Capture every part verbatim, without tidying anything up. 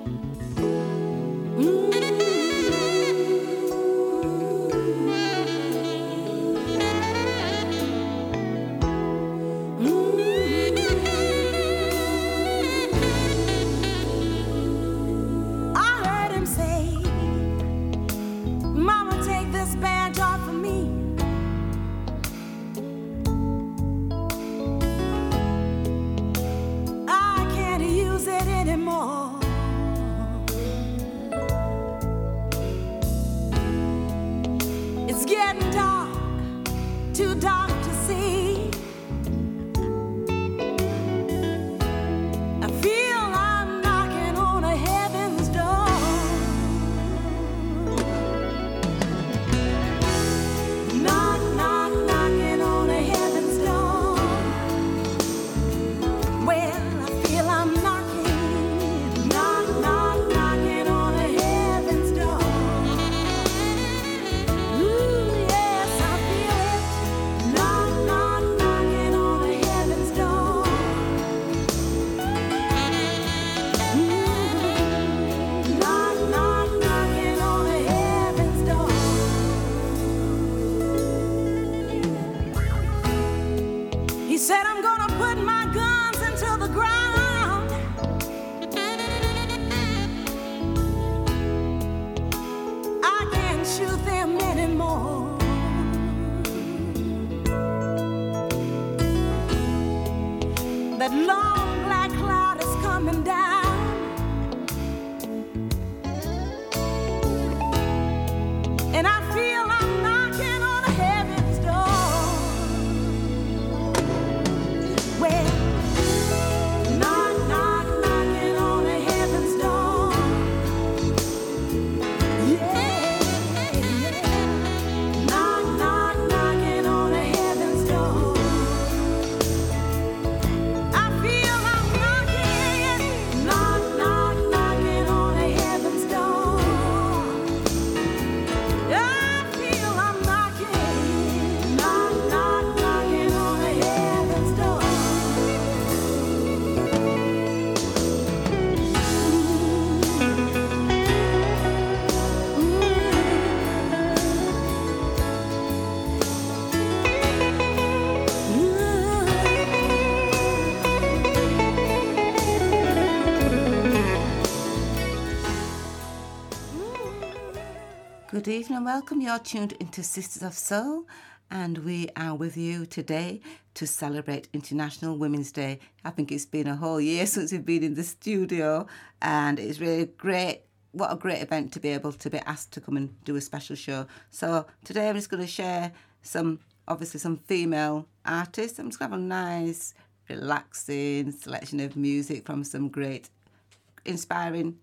Good evening and welcome. You're tuned into Sisters of Soul, and we are with you today to celebrate International Women's Day. I think it's been a whole year since we've been in the studio, and it's really great. What a great event to be able to be asked to come and do a special show. So today I'm just going to share some, obviously some female artists. I'm just going to have a nice, relaxing selection of music from some great, inspiring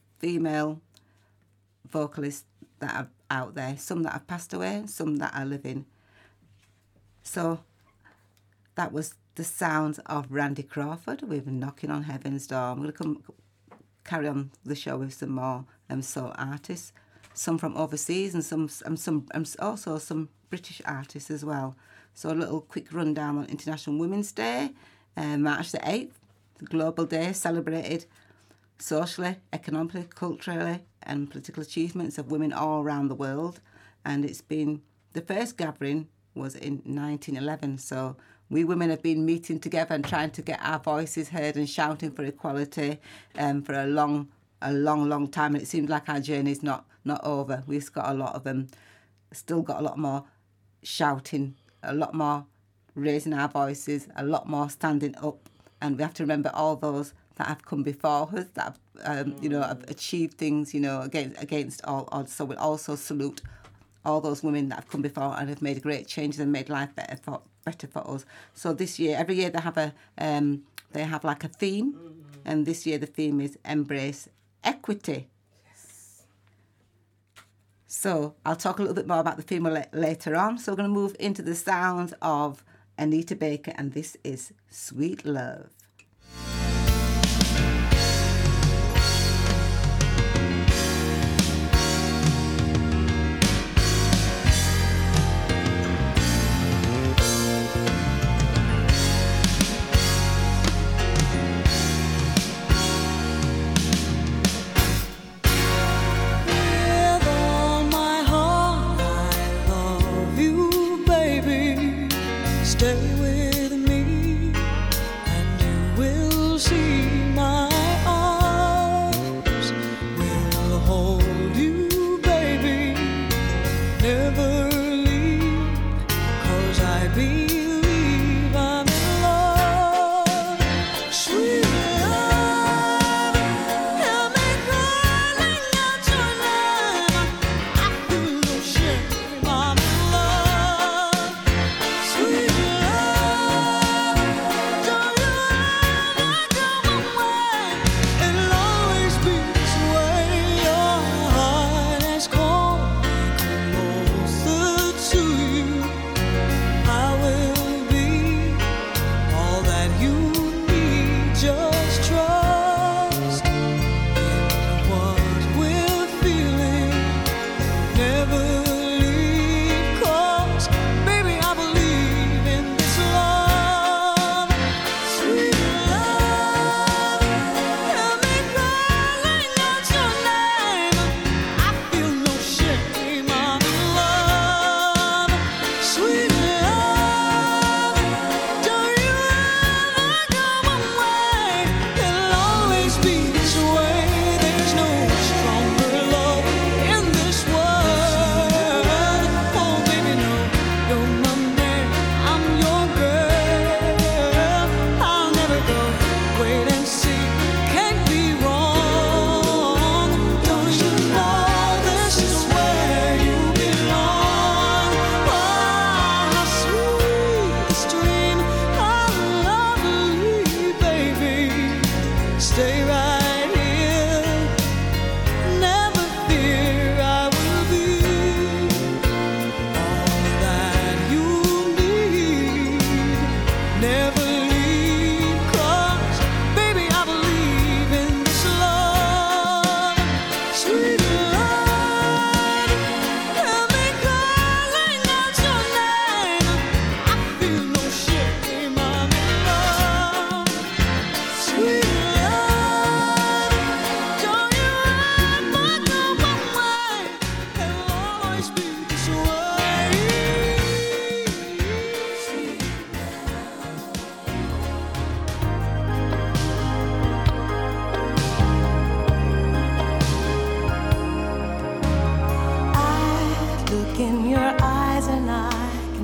female vocalists that are out there, some that have passed away, some that are living. So that was the sounds of Randy Crawford with Knocking on Heaven's Door. I'm going to come carry on the show with some more um, soul artists, some from overseas and some and some and also some British artists as well. So a little quick rundown on International Women's Day, uh, March the eighth, the global day celebrated socially, economically, culturally and political achievements of women all around the world. And it's been, the first gathering was in nineteen eleven. So we women have been meeting together and trying to get our voices heard and shouting for equality um, for a long, a long, long time. And it seems like our journey's not not over. We've got a lot of them, um, still got a lot more shouting, a lot more raising our voices, a lot more standing up. And we have to remember all those that have come before us, that have, um, you know, have achieved things, you know, against against all odds. So we'll also salute all those women that have come before and have made great changes and made life better for better for us. So this year, every year they have a um, they have like a theme, mm-hmm. and this year the theme is Embrace Equity. Yes. So I'll talk a little bit more about the theme later on. So we're going to move into the sounds of Anita Baker, and this is Sweet Love.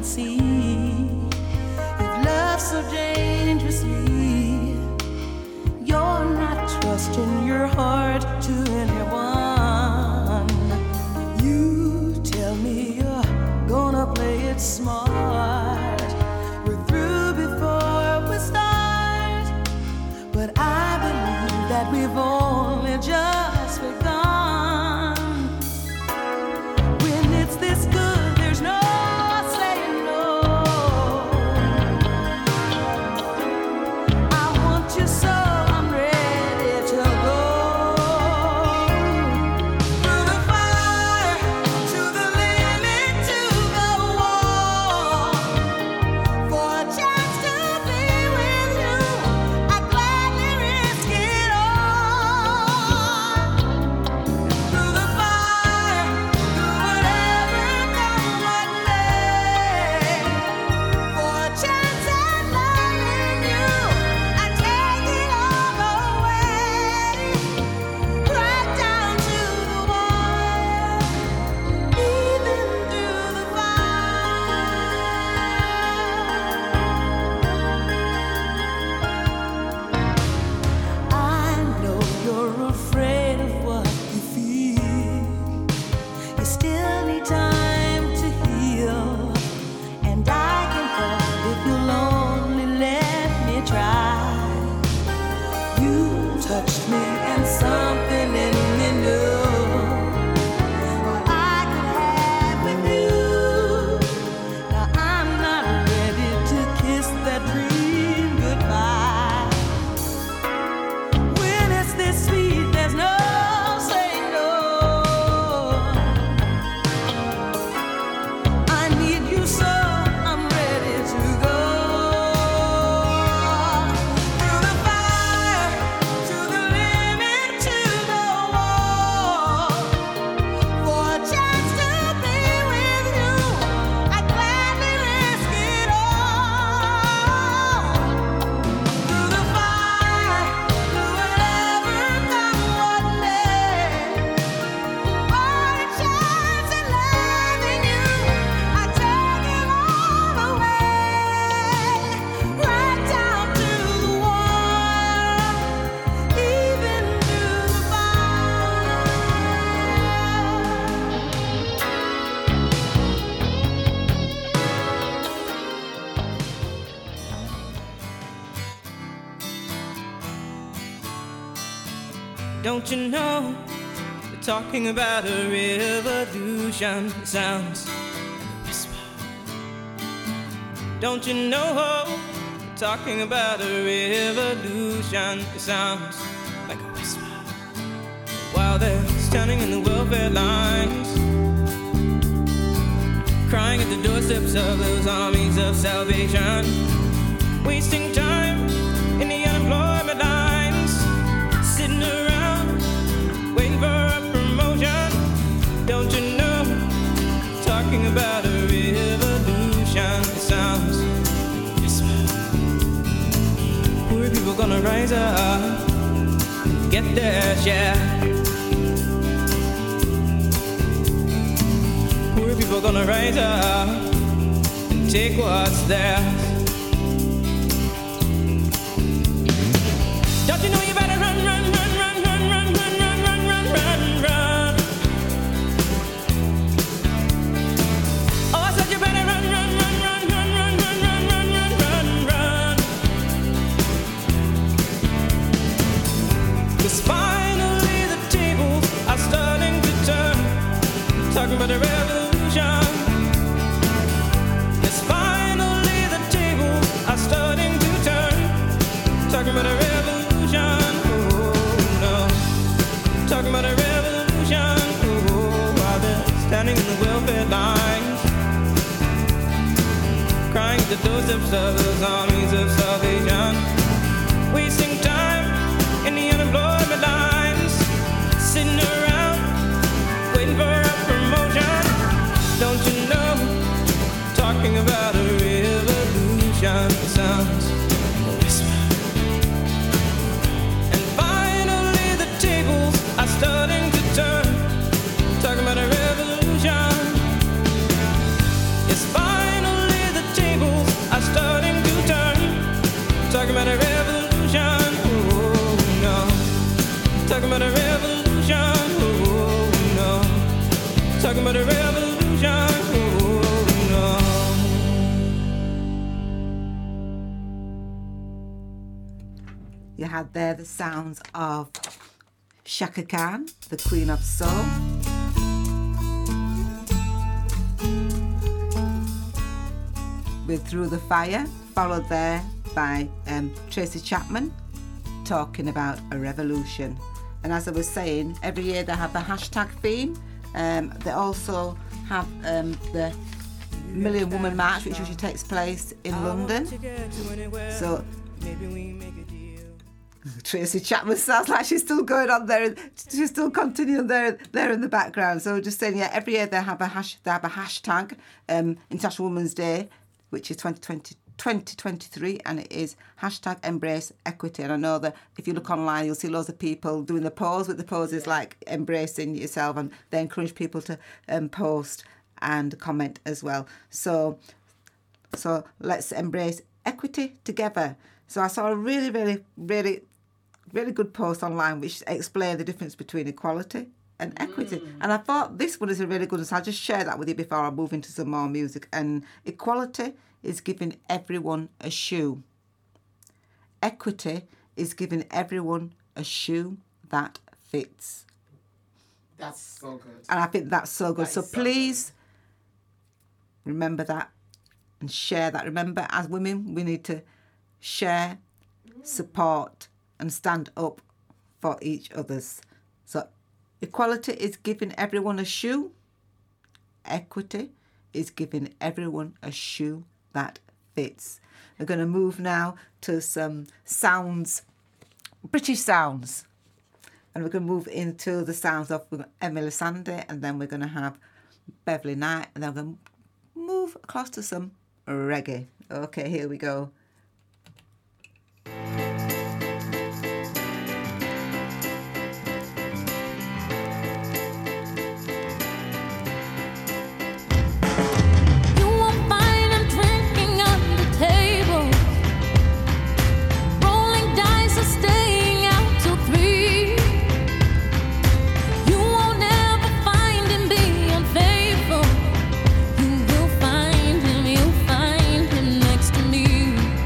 see. If love's so dangerously, you're not trusting your heart to anyone. You tell me you're gonna play it smart. We're through before we start, but I believe that we've only just begun. When it's this good, there's no saying no. I want you so I'm ready to go. Through the fire, to the limit, to the wall. For a chance to be with you, I'd gladly risk it all. Through the fire, through whatever comes what may. For a chance at loving you, I'd take it all away. Right down to the wire, even through the fire. I know you're afraid of what you feel. You still need time to heal, and I can help if you'll only let me try. You touched me and something in me knew what I could have with you. Now I'm not ready to kiss that dream goodbye. When it's this sweet, there's no saying no. I need you so I'm ready to go. Through the fire, to the limit, to the wall. For a chance to be with you, I'd gladly risk it all. Through the fire, through whatever comes what may. For a chance at loving you, I'd take it all away. Right down to the wire, even through the fire. Don't you know they're talking about a revolution? It sounds like a whisper. Don't you know they're talking about a revolution? It sounds like a whisper. While they're standing in the welfare lines, crying at the doorsteps of those armies of salvation, wasting time in the unemployment lines, sitting around waiting for a promotion. Don't you know, talking about a revolution? It sounds whisper. Poor people gonna rise up, get their share. Poor people gonna rise up and take what's theirs. Don't you know you better run, run, run, run, run, run, run, run, run, run, run, run. Oh, I said you better run, run, run, run, run, run, run, run, run, run, run, run. 'Cause finally the tables are starting to turn, talking about a revolution. Yes, finally the tables are starting to turn, talking about a revolution. Oh no, talking about a revolution. Oh, while they're standing in the welfare lines, crying at the doorsteps of those armies of salvation, wasting time in the unemployment lines, sitting around waiting for a promotion. Don't you know, talking about a revolution? It sounds like a whisper. And finally the tables are starting to turn, talking about a revolution. Yes, finally Talking about a revolution, oh no. Talking about a revolution, oh no. You had there the sounds of Chaka Khan, the Queen of Soul. With Through the Fire, followed there by um, Tracy Chapman talking about a revolution. And as I was saying, every year they have the hashtag theme. Um, they also have um, the Million Woman March, which usually takes place in London. So Tracy Chapman sounds like she's still going on there. She's still continuing there, there in the background. So just saying, yeah, every year they have a hash, they have a hashtag, um, International Women's Day, which is twenty twenty, twenty twenty-three, and it is hashtag Embrace Equity. And I know that if you look online, you'll see loads of people doing the pose, with the poses like embracing yourself, and they encourage people to um, post and comment as well. So, so let's embrace equity together. So I saw a really, really, really, really good post online which explained the difference between equality and equity. Mm. And I thought this one is a really good one, so I'll just share that with you before I move into some more music. And equality is giving everyone a shoe. Equity is giving everyone a shoe that fits. That's so good. And I think that's so good. That So so please good. remember that and share that. Remember, as women, we need to share, support, and stand up for each other's. So equality is giving everyone a shoe. Equity is giving everyone a shoe that fits. We're going to move now to some sounds, British sounds. And we're going to move into the sounds of Emily Sandé, and then we're going to have Beverly Knight, and then we're going to move across to some reggae. Okay, here we go. Find him, you'll find him next to me.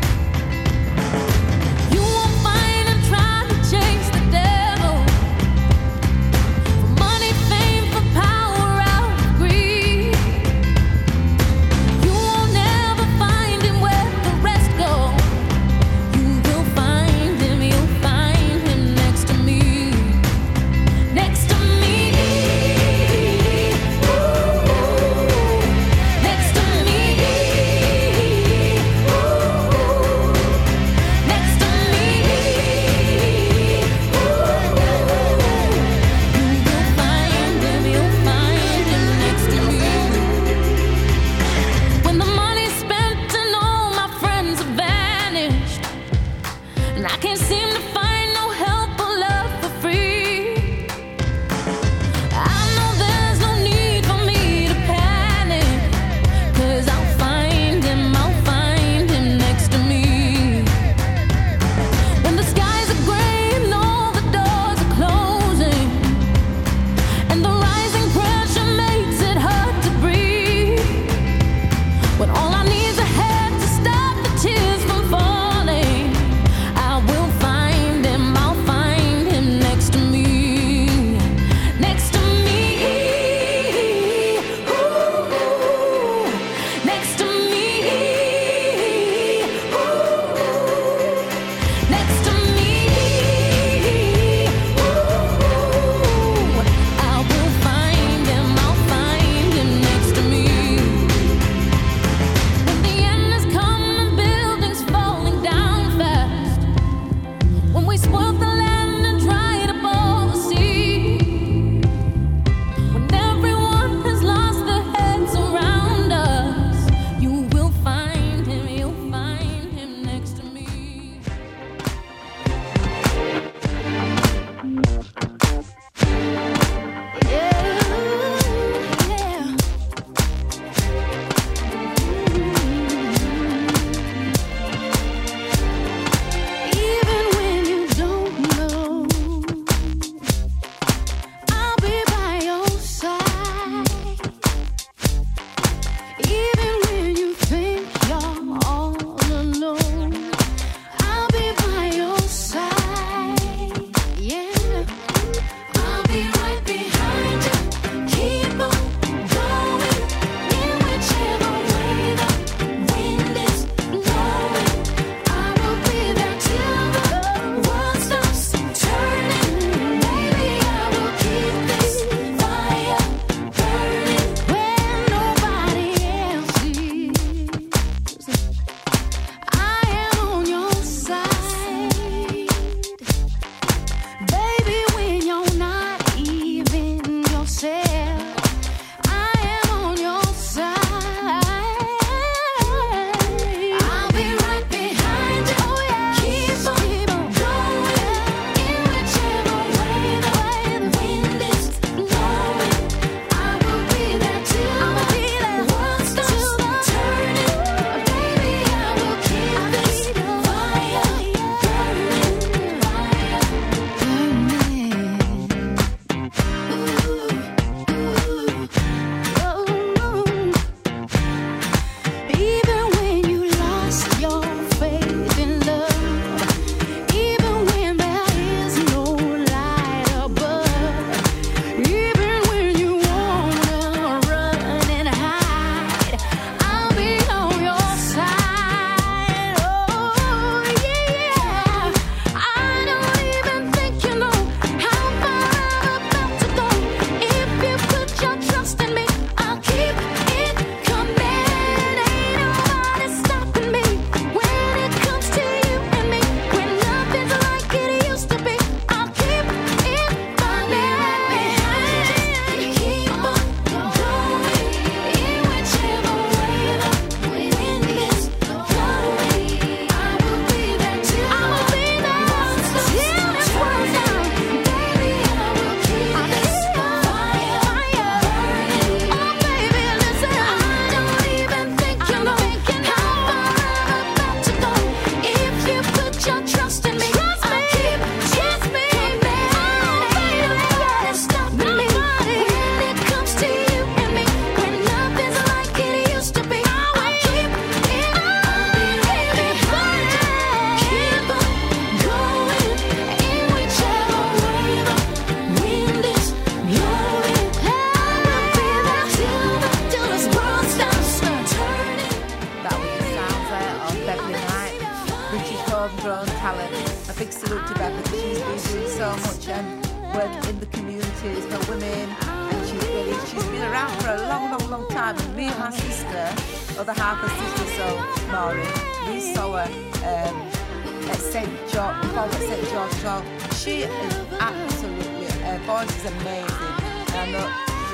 work in the communities for women, and she's really she's been around for a long, long, long time. And me and my sister, other half of Sister Soul, Maury, we saw her um, at Saint George, before at Saint George as well. She is absolutely, her voice is amazing. And I know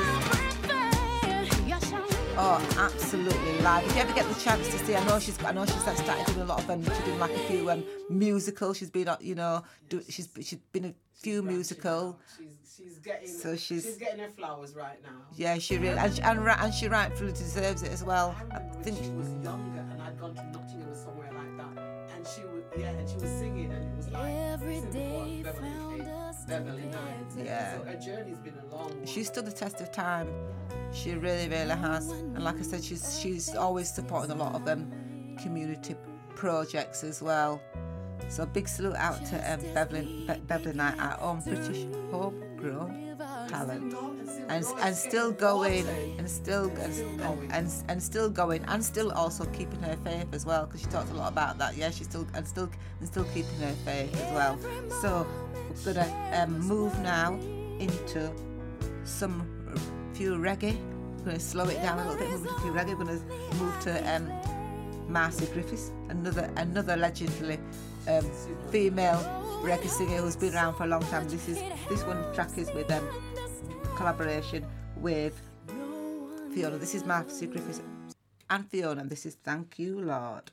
Oh, absolutely live. If you ever get the chance to see, I know she's, I know she's started doing a lot of them. She's doing like a few um, musicals. She's been, you know, do, she's she's been a few musical. She's she's getting so she's, she's getting her flowers right now. Yeah, she really and she, and, and she rightfully deserves it as well. I remember I think when she was younger and I'd gone to Nottingham or somewhere like that, and she was yeah, and she was singing, and it was like Every this is day before Beverly found us Hills, Beverly Hills. Yeah. So her journey's been a long one. she stood the test of time. She really, really has. And like I said, she's she's always supporting a lot of um, community projects as well. So a big salute out to um, Beverly, Be- Beverly Knight, our own British homegrown talent, and and still going, and still and, and, and, and still going, and still also keeping her faith as well, because she talked a lot about that. Yeah, she's still and still and still keeping her faith as well. So we're gonna um, move now into some few reggae. We're going to slow it down a little bit, move to a few reggae. We're going to move to um, Marcy Griffiths, another another legendary um, female reggae singer who's been around for a long time. This is this one track is with um, collaboration with Fiona. This is Marcy Griffiths and Fiona, and this is Thank You, Lord.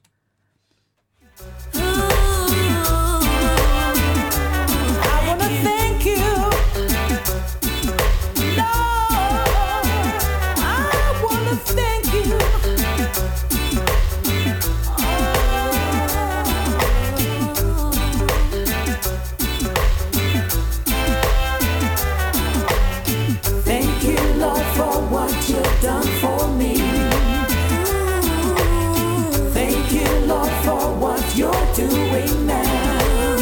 I wanna thank you, Lord. I wanna thank you. Thank you, Lord, for what you've done for me. Thank you, Lord, for what you're doing now.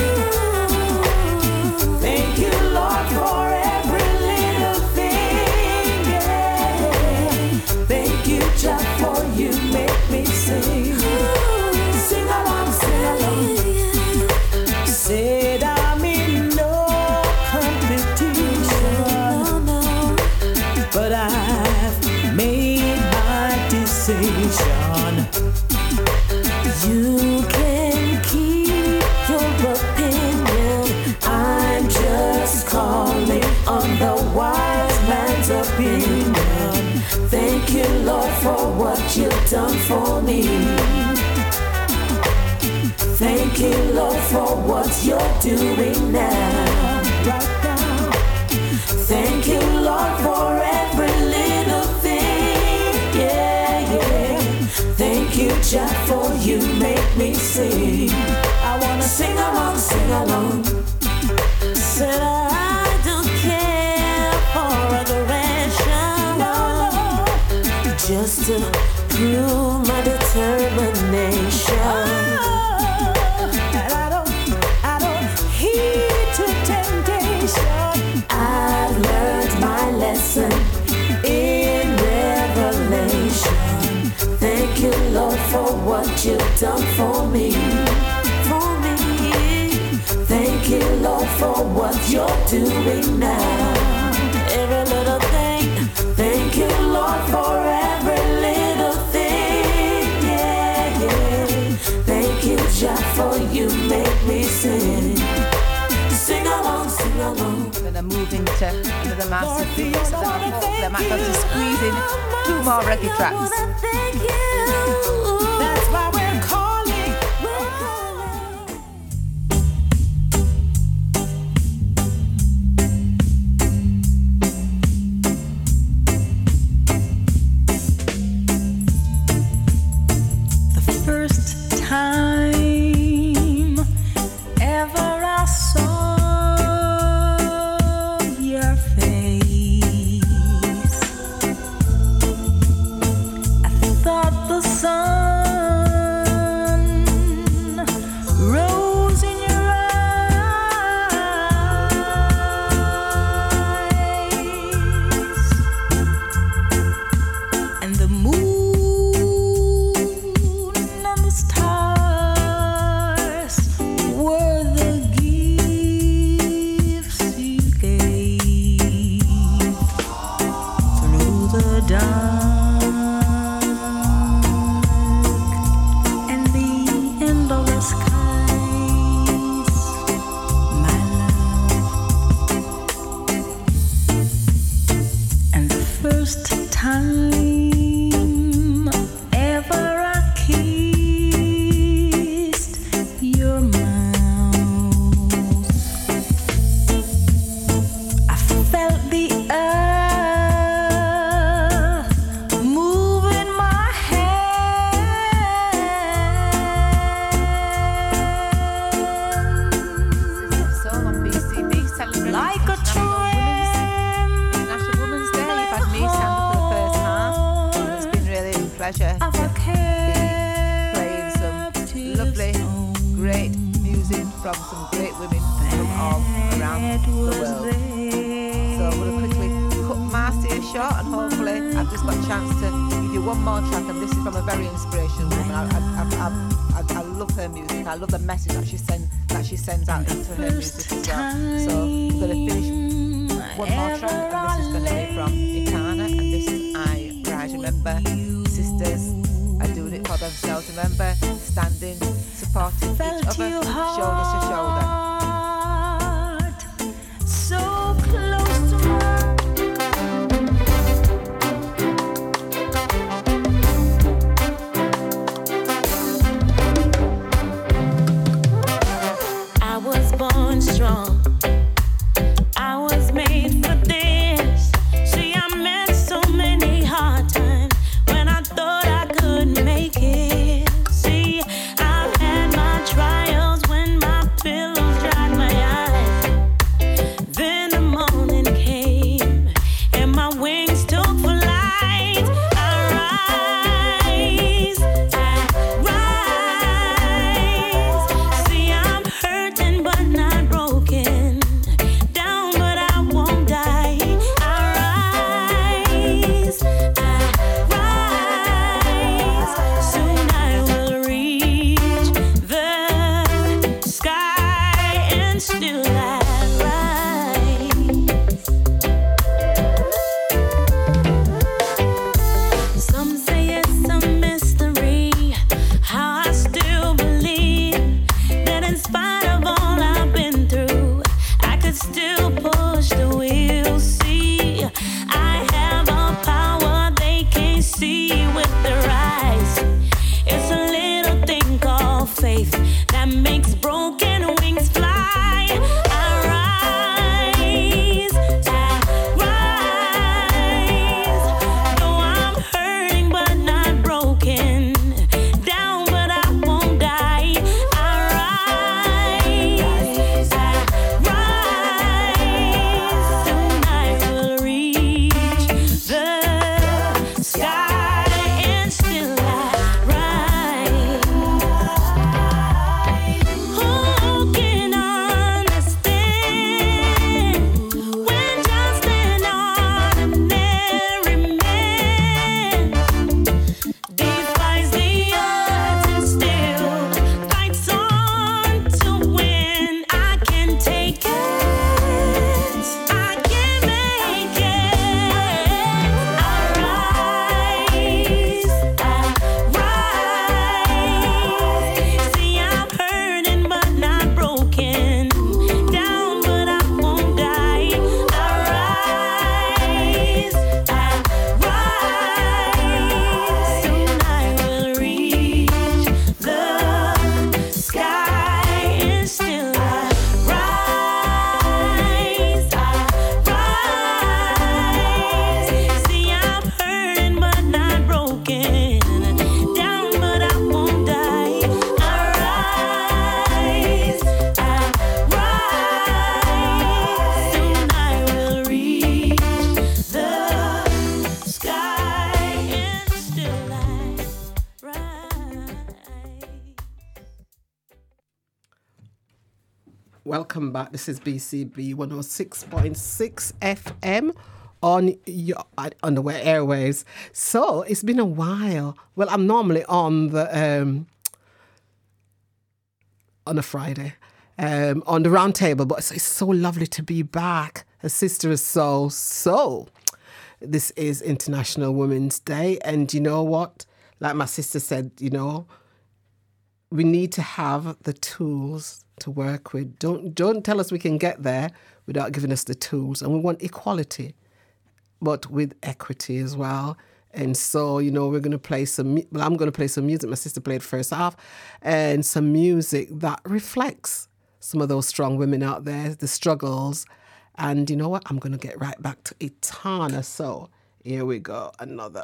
Thank you, Lord, for every little thing. Yeah. Thank you, Jah, for you make me sing. Sing along, sing along. Said I'm in no competition, but I've made my decision. You can keep your opinion. I'm just calling on the wise man's opinion. Thank you, Lord, for what you've done for me. Thank you, Lord, for what you're doing now. Right now. Thank you, Lord, for every little thing. Yeah, yeah. Thank you, Jah, for you make me sing. I wanna sing along, sing along. Said I don't care for adoration, no, no. Just to prove my determination. Oh, and I don't, I don't heed to temptation. I've learned my lesson in Revelation. Thank you, Lord, for what you've done for me. For me. Thank you, Lord, for what you're doing now. Every little thing. Thank you, Lord, for every little thing. Yeah, yeah. Thank you, Jah, for you make me sing. Sing along, sing along. We're going to move into another massive figure, so then hopefully I might have to squeeze in two more reggae tracks. That's why we're calling. We're calling. The first time ever I saw your face, I thought the sun pleasure to be playing some lovely, great music from some great women from all around the world. So I'm going to quickly cut Marcy short, and hopefully I've just got a chance to give you one more track, and this is from a very inspirational woman. I, I, I, I, I love her music. I love the message that she send, that she sends out into her music as well. So I'm going to finish one more track, and this is going to be from Etana, and this is I Rise. Remember, sisters are doing it for themselves. Remember, standing, supporting each other, shoulder to shoulder. So close to I was born strong. I was made for this. See, I met so many hard times when I thought I couldn't make it. See, I've had my trials when my pillows dried my eyes. Then the morning came and my wings took flight. I rise, I rise. See, I'm hurting but not broken. Down but I won't die. I rise, I rise. Soon I will reach the sky and still I rise. Some say it's a mystery how I still believe that in spite of all I've been through, I could still push the wheel. See, I have a power they can't see with their eyes. It's a little thing called faith that makes broken wings fly. I rise, I rise. No, I'm hurting but not broken. Down but I won't die. I rise, I rise. Soon I will reach the sky and still I rise. Who can understand when just an ordinary man defies the odds and still fights on to win? I can take it, I can make it. I rise, I rise. See, I'm hurting but not broken. Down but I won't die. I rise, I rise. Soon I will reach the sky and still I rise, I rise. See, I'm hurting but not broken. Down but I won't die. I rise, I rise. Soon I will reach the sky and still I rise. Welcome back. This is B C B one oh six point six F M on your on the airwaves. So it's been a while. Well, I'm normally on the um, on a Friday um, on the round table, but it's, it's so lovely to be back. A sister is so so. This is International Women's Day, and you know what? Like my sister said, you know, we need to have the tools to work with. Don't don't tell us we can get there without giving us the tools. And we want equality, but with equity as well. And so, you know, we're going to play some, well, I'm going to play some music. My sister played first half, and some music that reflects some of those strong women out there, the struggles. And you know what? I'm going to get right back to Etana. So here we go. Another.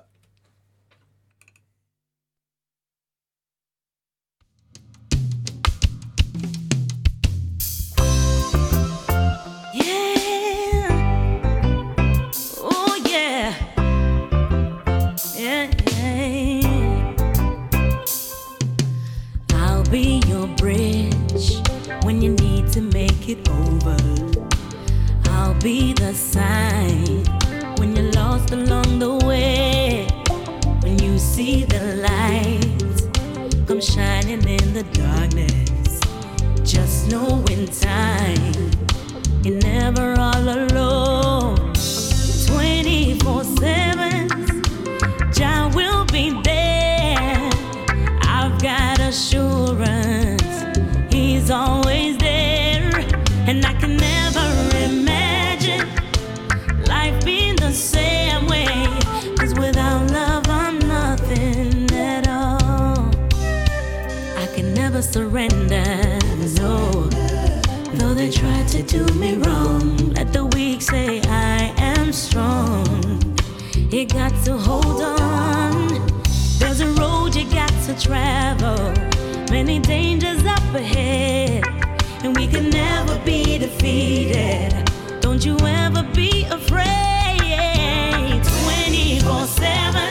Yeah. Oh yeah. Yeah. Yeah. the darkness, just know in time you're never all alone. twenty-four seven, Jah will be there. I've got assurance He's always there, and I can never imagine life being the same way, 'cause without love I'm nothing at all. I can never surrender, no, though they try to do me wrong. Let the weak say I am strong. You got to hold on. There's a road you got to travel, many dangers up ahead, and we can never be defeated. Don't you ever be afraid. twenty-four seven,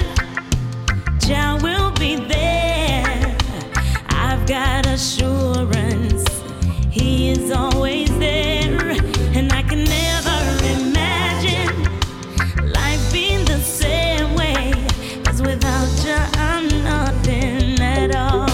Jah will be there. I've got assurance He is always there, and I can never imagine life being the same way, 'cause without Jah I'm nothing at all.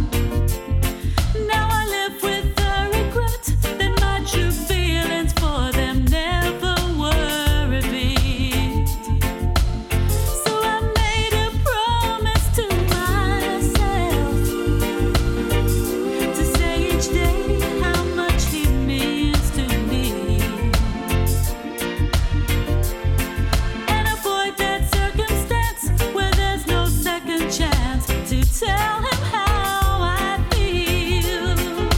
For tell him how I feel.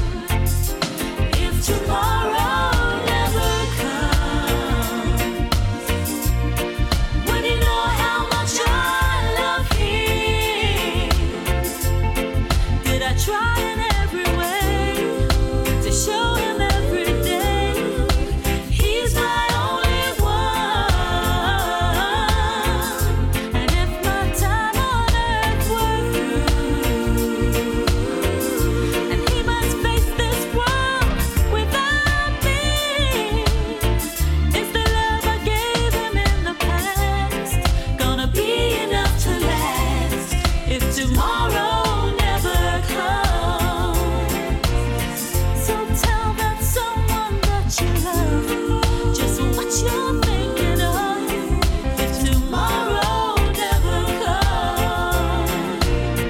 If tomorrow never comes, would he know how much I love him? Did I try in every way to show him every day he's my only one? And if my time on earth were through, and he must face this world without me, is the love I gave him in the past gonna be enough to last if tomorrow never comes? So tell that someone that you love just what you're thinking of if tomorrow never comes.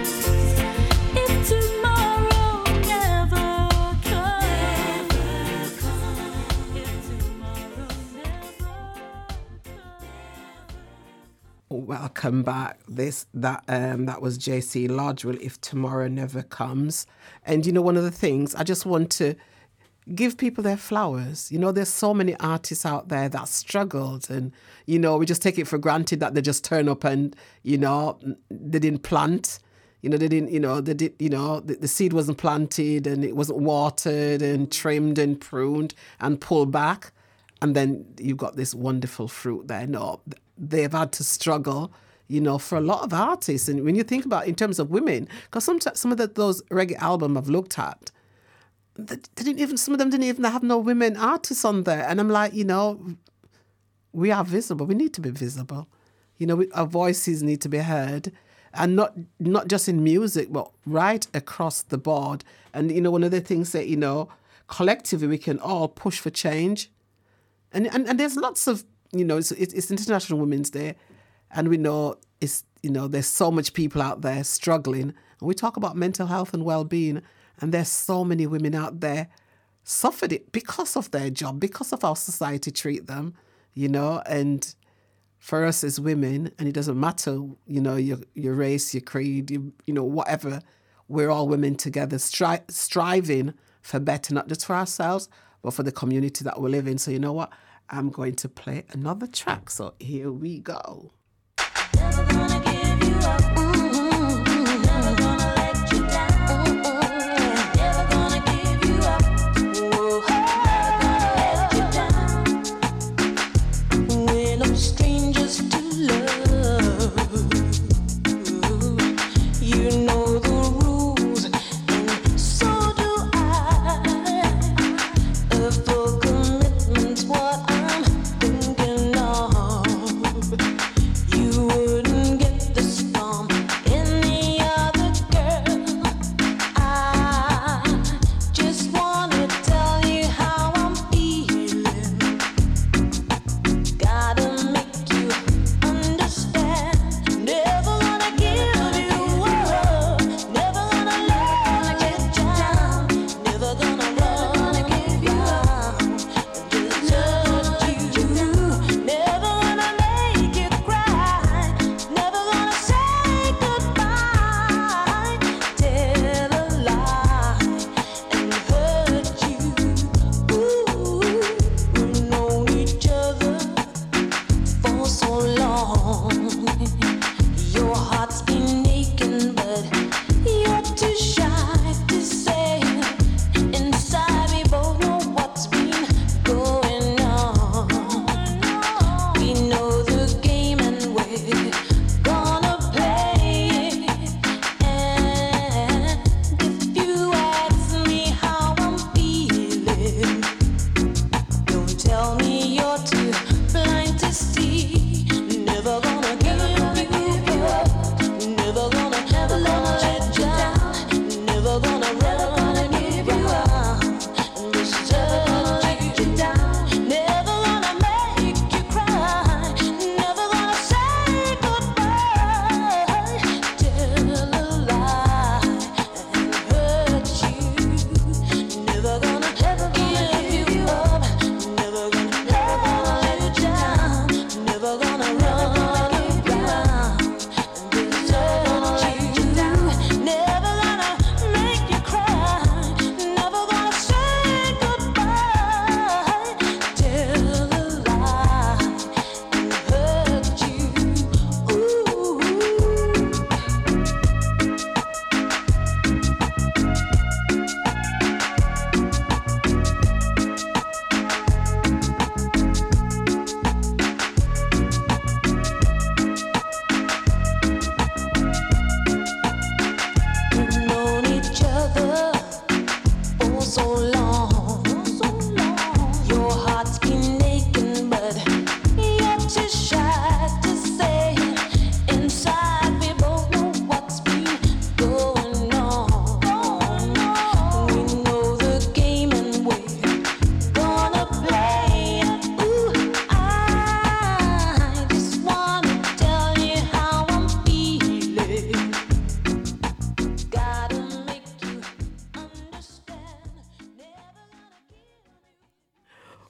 If tomorrow never comes. If tomorrow never comes. Welcome back. This that um that was J C Lodgewell, If Tomorrow Never Comes. And you know, one of the things I just want to give people their flowers. You know, there's so many artists out there that struggled, and you know, we just take it for granted that they just turn up and, you know, they didn't plant. You know, they didn't, you know, they did, you know, the, the seed wasn't planted and it wasn't watered and trimmed and pruned and pulled back. And then you've got this wonderful fruit there. No, they've had to struggle, you know, for a lot of artists. And when you think about in terms of women, because some, some of the, those reggae albums I've looked at, they didn't even, some of them didn't even have no women artists on there. And I'm like, you know, we are visible. We need to be visible. You know, we, our voices need to be heard. And not not just in music, but right across the board. And, you know, one of the things that, you know, collectively we can all push for change. And and, and there's lots of, you know, it's, it's International Women's Day. And we know, it's you know, there's so much people out there struggling. And we talk about mental health and well-being. And there's so many women out there suffered it because of their job, because of how society treat them, you know, and for us as women, and it doesn't matter, you know, your your race, your creed, you, you know, whatever, we're all women together, stri- striving for better, not just for ourselves, but for the community that we live in. So you know what? I'm going to play another track. So here we go. Never gonna give you up. Mm-hmm. Never gonna let you down. Mm-hmm. Never gonna give you up. Whoa. Never gonna let you down. We're no strangers to love. You know the rules, and so do I. A full commitment's what I'm thinking of. You wouldn't get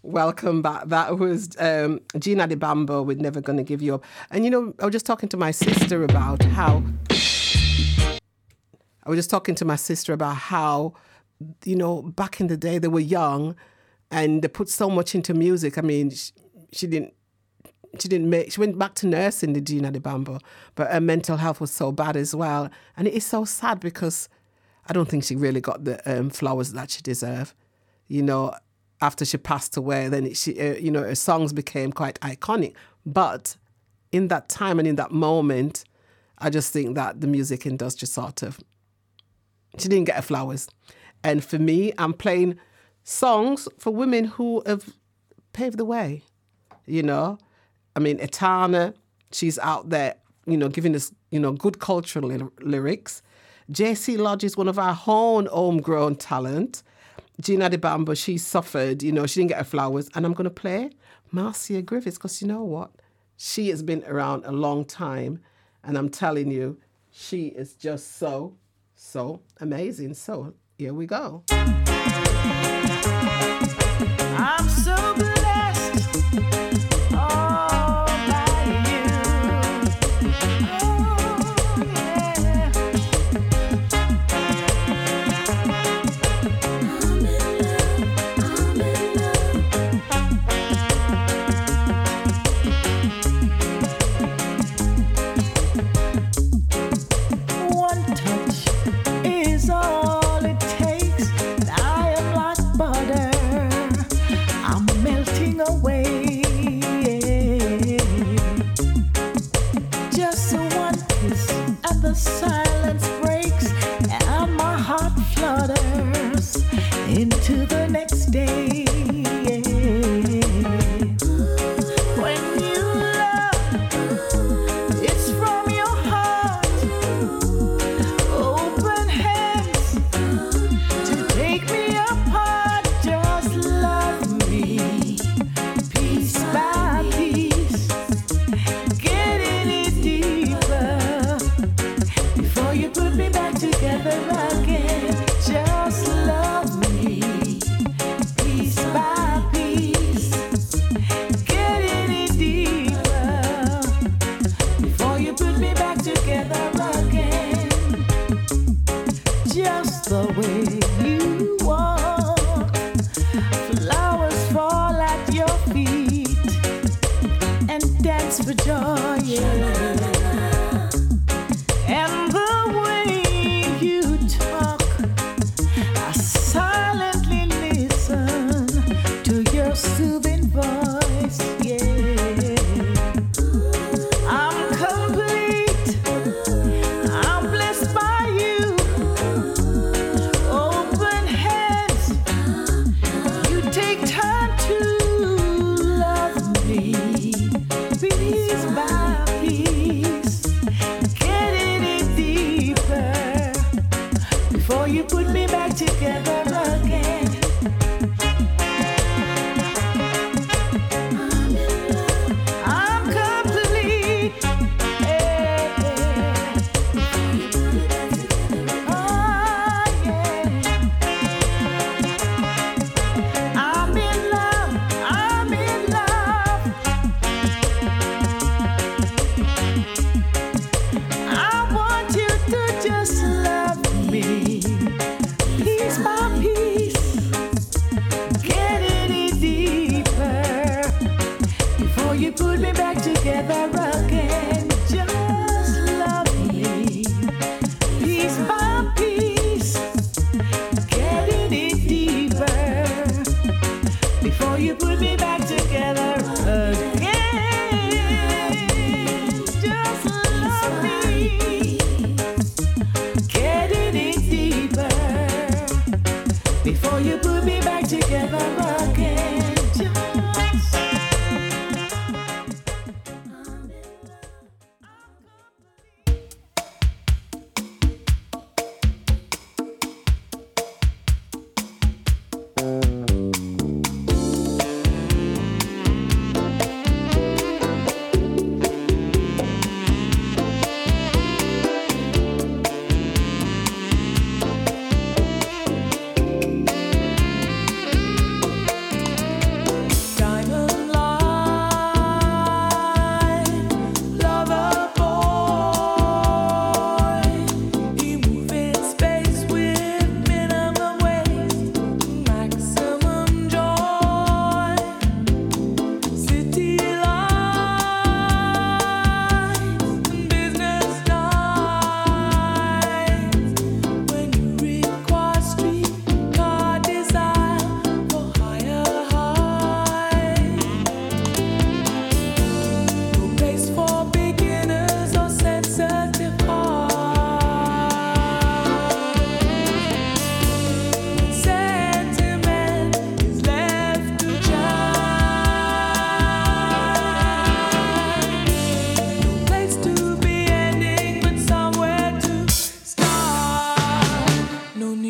Welcome back. That was um, Gina Di Bambo with Never Gonna Give You Up. And, you know, I was just talking to my sister about how... I was just talking to my sister about how, you know, back in the day they were young and they put so much into music. I mean, she, she didn't... She didn't make. She went back to nursing, the Gina Di Bambo, but her mental health was so bad as well. And it is so sad because I don't think she really got the um, flowers that she deserved. You know, after she passed away, then it, she, uh, you know, her songs became quite iconic. But in that time and in that moment, I just think that the music industry sort of, she didn't get her flowers. And for me, I'm playing songs for women who have paved the way, you know. I mean, Etana, she's out there, you know, giving us, you know, good cultural ly- lyrics. J C Lodge is one of our own homegrown talent. Gina Di Bambo, she suffered, you know, she didn't get her flowers. And I'm going to play Marcia Griffiths because you know what? She has been around a long time. And I'm telling you, she is just so, so amazing. So here we go. I'm so blessed. All it takes, and I am like butter. I'm a melting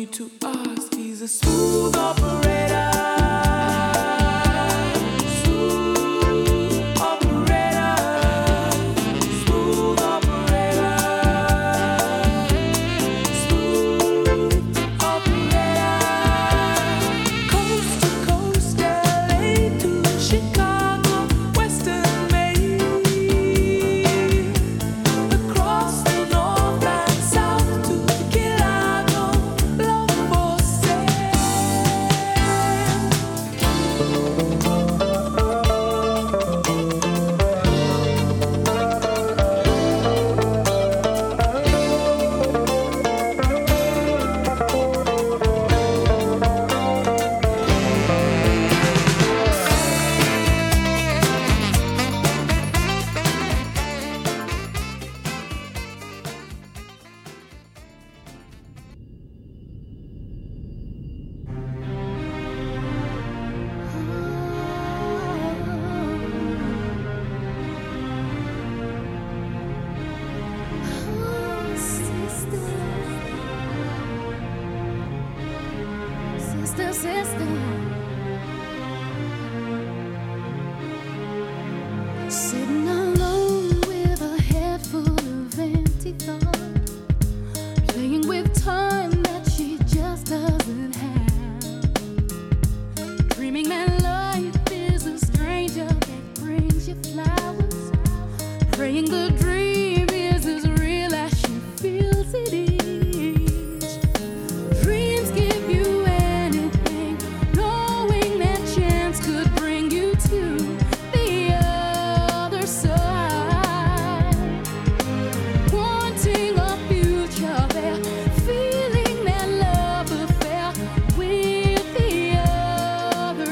to us. He's a smooth operator. Smooth operator. Smooth operator. Smooth operator. Coast to coast, L A to Chicago, Western Maine. Across the north and south to Key Largo, love for sale. Sister, sister, sitting alone with a head full of empty thoughts, playing with time that she just doesn't have, dreaming that life is a stranger that brings you flowers, praying the dream is as real as she feels it is. Dreams give you anything, knowing that chance could bring you to the other side. Wanting a future there, feeling that love affair with the other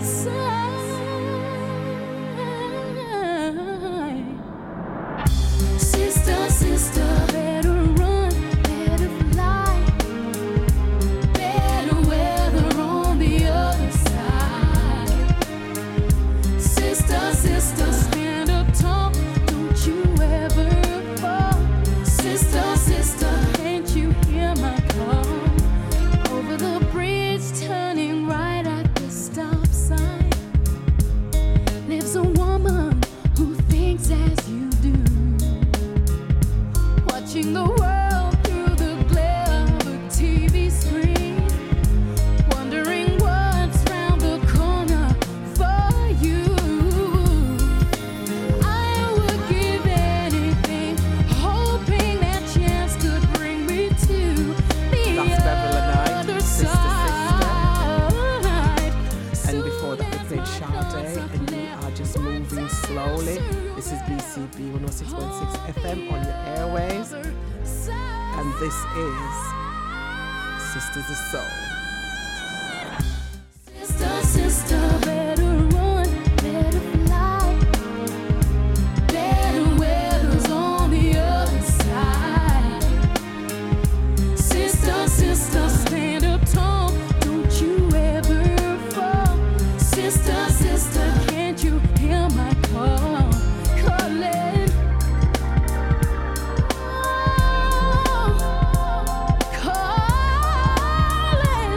side. Sister, sister, better run, better fly, better weather on the other side. Sister, sister, stand up tall, don't you ever fall. Sister, sister, can't you hear my call? Over the bridge, turning right at the stop sign, lives a woman who thinks as you do, watching the world through the glare of a T V screen, wondering what's round the corner for you. I would give anything, hoping that chance could bring me to the That's Beverly Knight, other Sister, side. And before that, we played Sade, and you are just moving slowly. This is B C B one oh six point six F M on your airwaves, and this is Sisters of Soul. Sister, sister, better run, better fly, better weather's on the other side. Sister, sister, stand up tall, don't you ever fall. Sister, sister, can't you hear my call? Calling. Calling.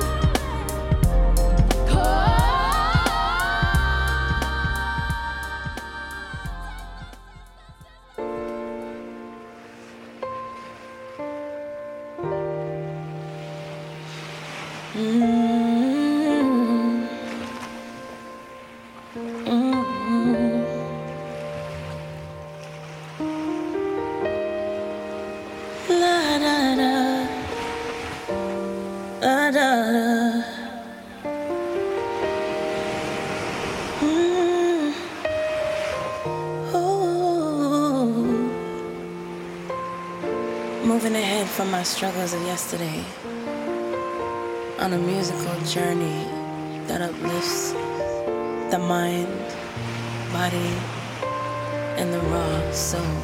La da da, la da da. Mm. Oh. Moving ahead from my struggles of yesterday, on a musical journey that uplifts the mind, body, and the raw soul.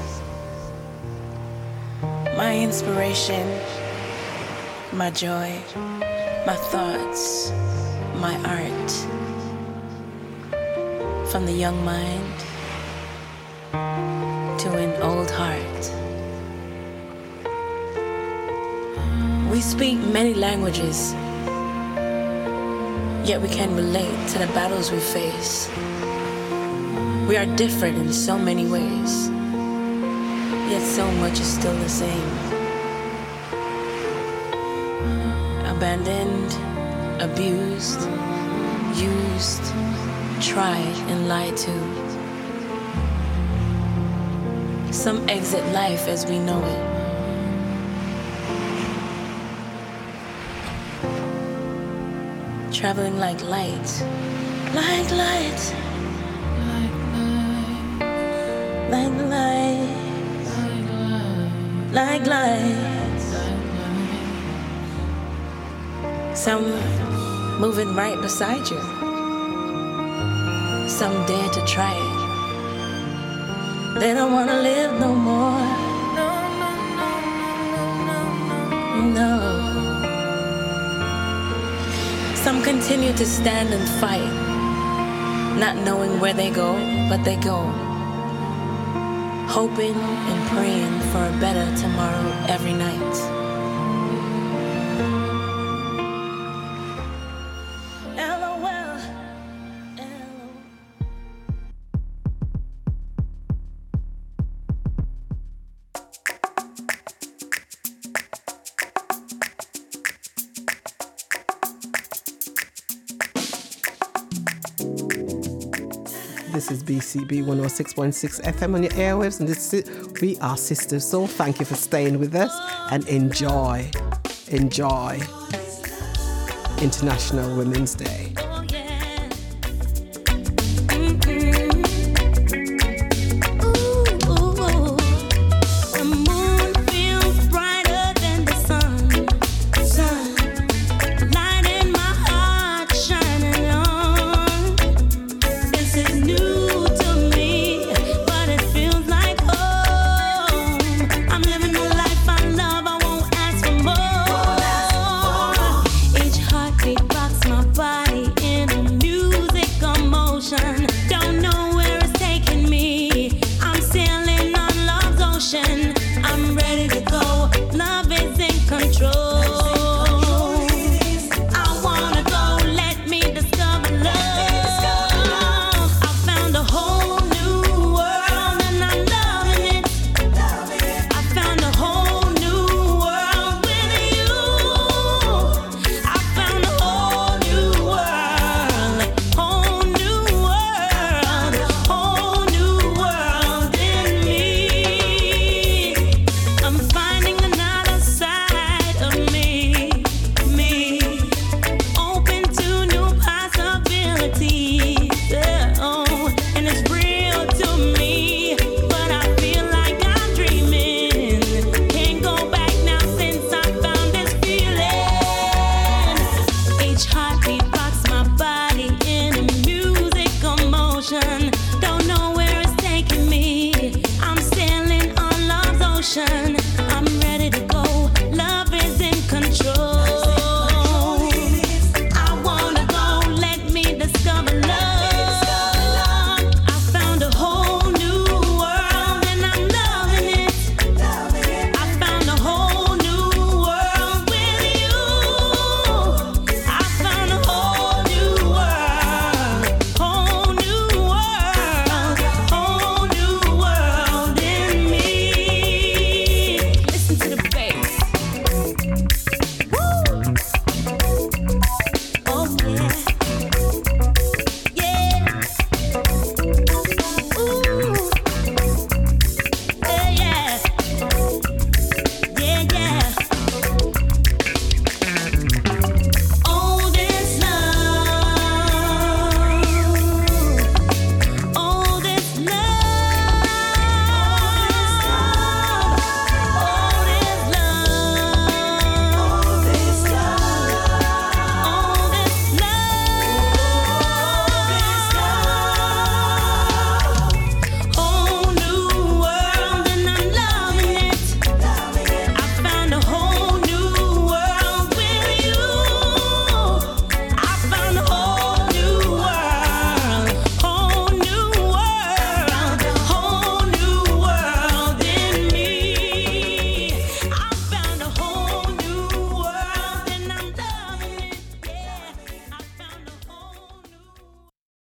My inspiration, my joy, my thoughts, my art. From the young mind to an old heart. We speak many languages, yet we can relate to the battles we face. We are different in so many ways, yet so much is still the same. Abandoned, abused, used, tried and lied to. Some exit life as we know it. Traveling like light, like light, like light, like light. Some moving right beside you. Some dare to try it. They don't wanna live no more. No, no, no, no, no, no. Some continue to stand and fight, not knowing where they go, but they go. Hoping and praying for a better tomorrow every night. This is B C B one oh six point six F M on your airwaves, and this is, we are Sisters Soul. Thank you for staying with us, and enjoy, enjoy International Women's Day.